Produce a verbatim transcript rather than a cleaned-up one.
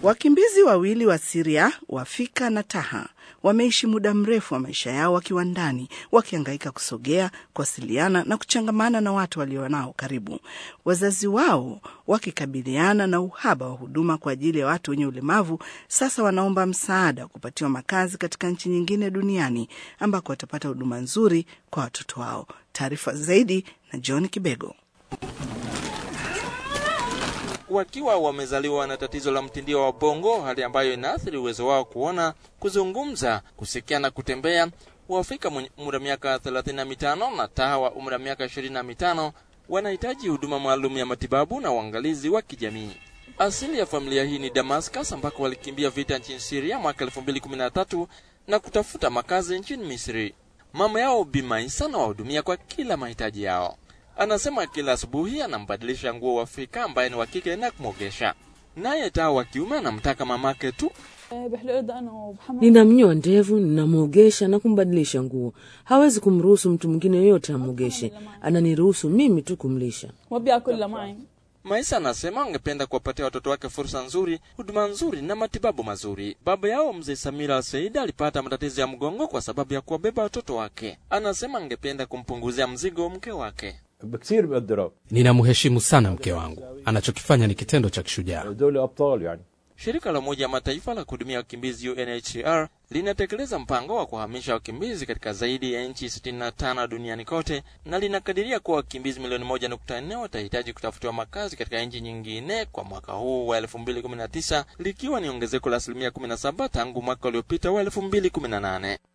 Wakimbizi wawili wa Syria, Wafika na Taha, wameishi muda mrefu wa maisha yao wakiwa ndani, wakihangaika kusogea, kuwasiliana na kuchangamana na watu walio nao karibu. Wazazi wao wakikabiliana na uhaba wa huduma kwa ajili ya watu wenye ulemavu, sasa wanaomba msaada kupatiwa makazi katika nchi nyingine duniani ambako watapata huduma nzuri kwa watoto wao. Taarifa zaidi na John Kibego. Wakiwa wamezaliwa na tatizo la mtindio wa bongo, hali ambayo inaathiri uwezo wao kuona, kuzungumza, kusikia na kutembea, Wafika mwenye umri wa miaka thelathini na mitano na Taha wa umri wa miaka ishirini na mitano wanahitaji huduma maalum ya matibabu na uangalizi wa kijamii. Asili ya familia hii ni Damascus, ambako walikimbia vita nchini Syria mwaka elfu mbili kumi na tatu na kutafuta makazi nchini Misri. Mama yao Bi Maisa na wahudumia kwa kila mahitaji yao. Anasema kila asubuhi anambadilisha nguo Wafika ambaye ni wa kike na kumwogesha. Naye Taha wa kiume anamtaka mamake tu. Ninamnyoa ndevu, ninamwogesha na kumbadilisha nguo. Hawezi kumruhusu mtu mwingine yoyote amwogeshe. Ananiruhusu mimi tu kumlisha. Maisa anasema angependa kuwapatia watoto wake fursa nzuri, huduma nzuri na matibabu mazuri. Baba yao Mzee Samira Al-Said alipata matatizo ya mgongo kwa sababu ya kuwabeba watoto wake. Anasema angependa kumpunguzia mzigo mke wake. Ninamheshimu sana mke wangu. Anachokifanya ni kitendo cha kishujaa. Shirika la Umoja wa Mataifa la kuhudumia wakimbizi U N H C R linatekeleza mpango wa kuhamisha wakimbizi katika zaidi ya nchi sitini na tano duniani kote, na linakadiria kuwa wakimbizi milioni moja nukta nne watahitaji kutafutiwa makazi katika nchi nyingine kwa mwaka huu wa elfu mbili kumi na tisa, likiwa ni ongezeko la asilimia kumi na saba tangu mwaka uliopita wa elfu mbili kumi na nane.